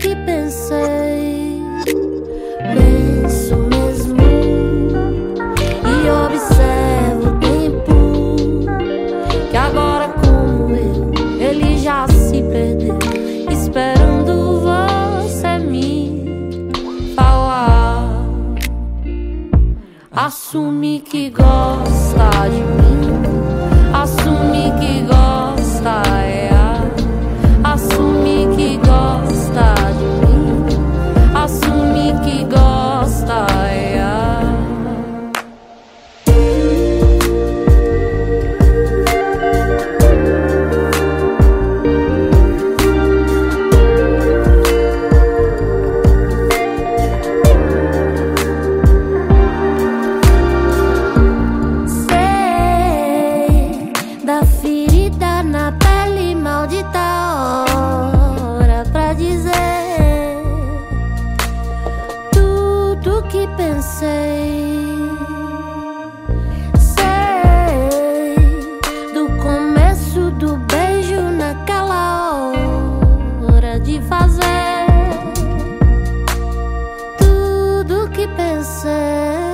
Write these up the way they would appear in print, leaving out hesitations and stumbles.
que pensei, penso mesmo e observo o tempo que agora, como ele já se perdeu, esperando você me falar. Assume que gosta de mim, assume que gosta, assume que gosta de mim, assume que gosta, da ferida na pele, maldita hora pra dizer tudo que pensei. Sei do começo do beijo naquela hora de fazer tudo que pensei.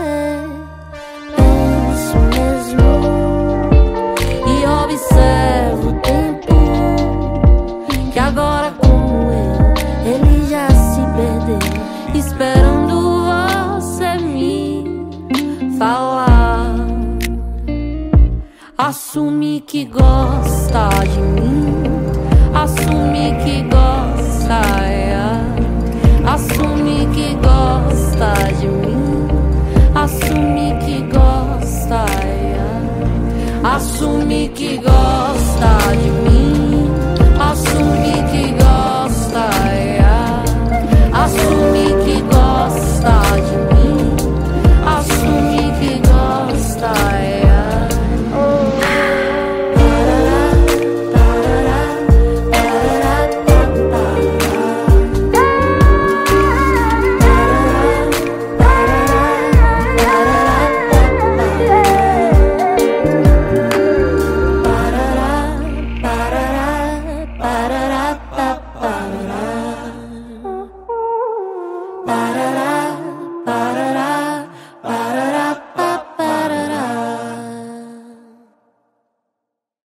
Penso mesmo e observo o tempo que agora, como ele já se perdeu, esperando você me falar. Assume que gosta de mim, assume que gosta, assume que gosta de mim, assume que gosta, assume que gosta de mim, assume que gosta, assume que gosta de mim, assume que gosta, para